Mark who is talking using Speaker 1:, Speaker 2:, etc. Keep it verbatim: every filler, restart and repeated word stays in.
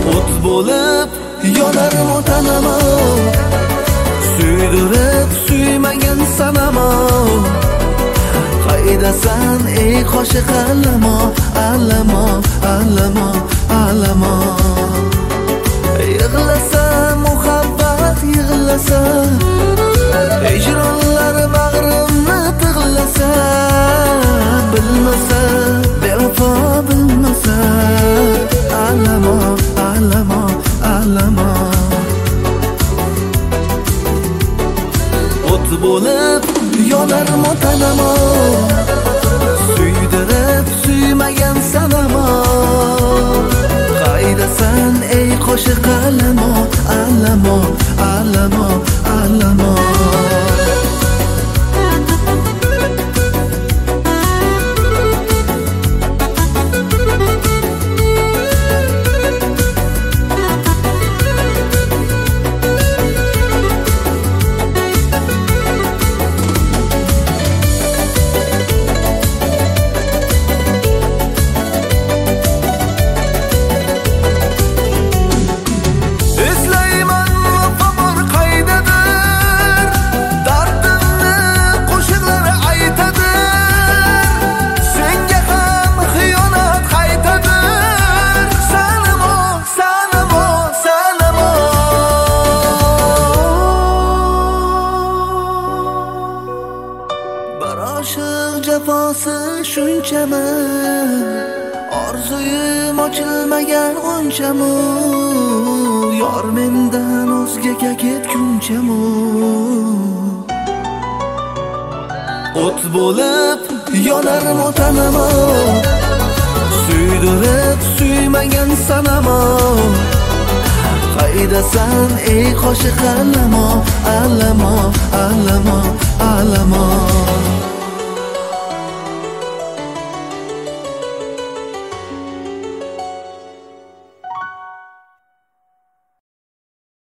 Speaker 1: O't bo'lib yonarim o'tanamo, suydirib suymagan sanamo. Qaydasan ey qoshiq allamo, allamo, allamo, allamo. Yig'lasa muhabbat yig'lasa, hijronlar bag'rimni tig'lasa, bilmasa bevafo bilmasa, allamo, allamo, allamo. O't bo'lib yonarim o'tanamo, suydirib suymagan sanamo. Qaydasan ey qoshiq allamo, allamo, allamo, allamo. Oshiq jafosi shunchami, orzuyim ochilmagan unchamu, yor mendan o'zgaga ketgunchamu. O't bo'lib yonarim o'tanamo, suydirib suymagan sanamo. Qaydasan ey qoshiq allamo, allamo,